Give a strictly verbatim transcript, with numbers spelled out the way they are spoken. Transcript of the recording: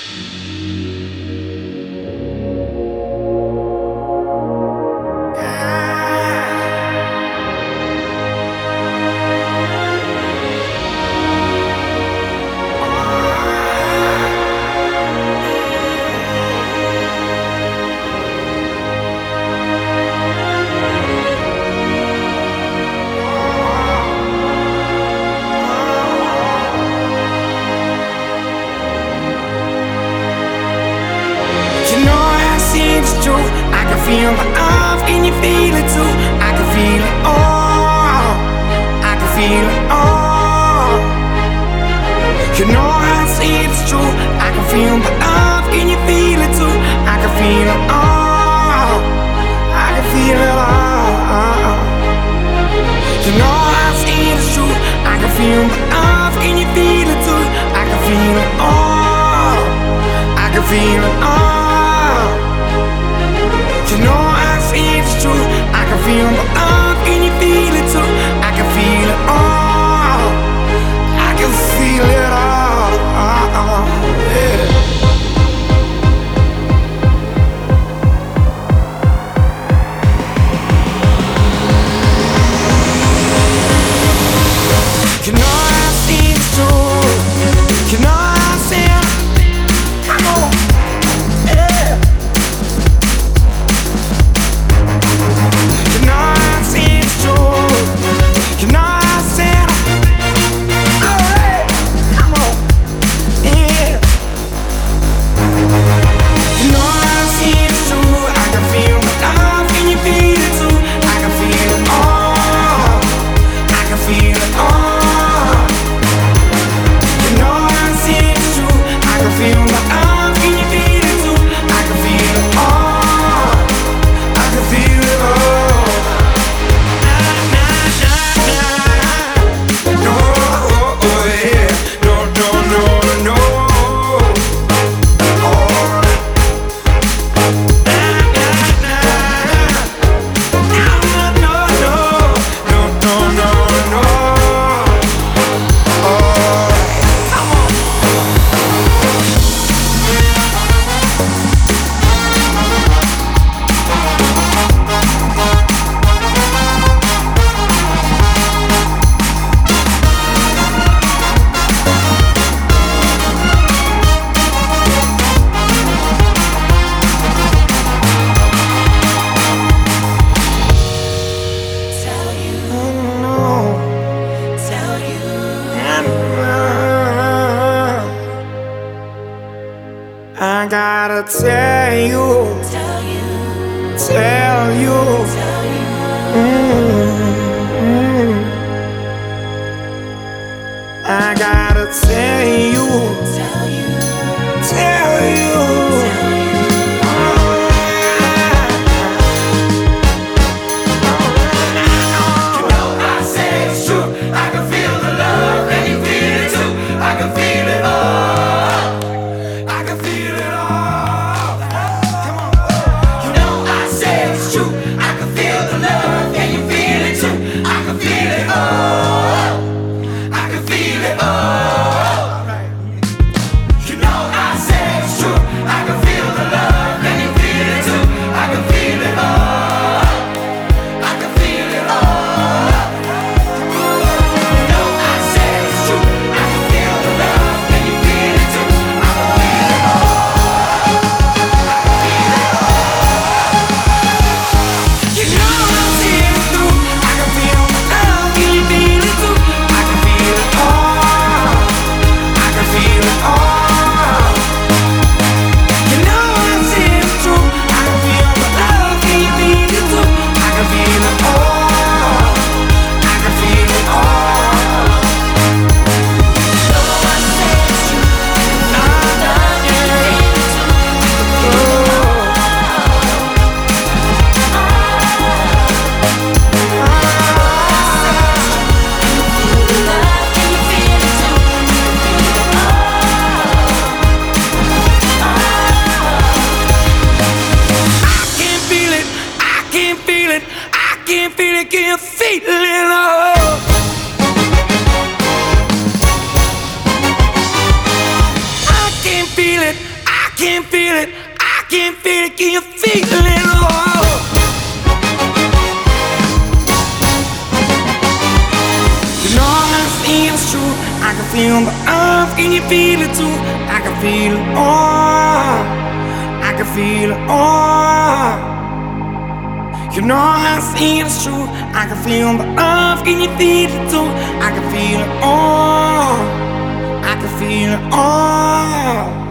Feel my love, can you feel it too? I can feel it all, I can feel it all. You know I see it's true. I can feel my love, can you feel it too? I can feel it all, I can feel it all. You know I see it's true. I can feel my love, can you feel it too? I can feel it all, I can feel it all. You know I see it's true. I can feel my love, can you feel it too? I can feel it all, I can feel it all, yeah. You know I see it's true. You know I see it. Come on, yeah. You know I see it's true. You know I see it. Alright, come on, yeah. You know I see it's true. I can feel my love, can you feel it too? I can feel it all, I can feel it all. Feel my love, can you feel it too? I can feel it all, I can feel it all. Nah, nah, nah, nah. No, oh, oh, yeah. No, no, no, no. Oh. Nah, nah, nah. No, no, no. No, no, no, no. Oh. I gotta tell you, tell you, tell you, tell you. Mm-hmm. I gotta tell you, tell you, tell you, tell you. You know I say it's true. I can feel the love and you feel it too. I can feel it all. Can you feel it all? I can feel it. can feel it, I can feel it, can you feel it? Oh. You know I see it's true, I can feel the earth, can you feel it too? I can feel it, oh, I can feel it, oh. You know I see it's true, I can feel the earth, can you feel it too? I can feel it, oh, I can feel it, oh.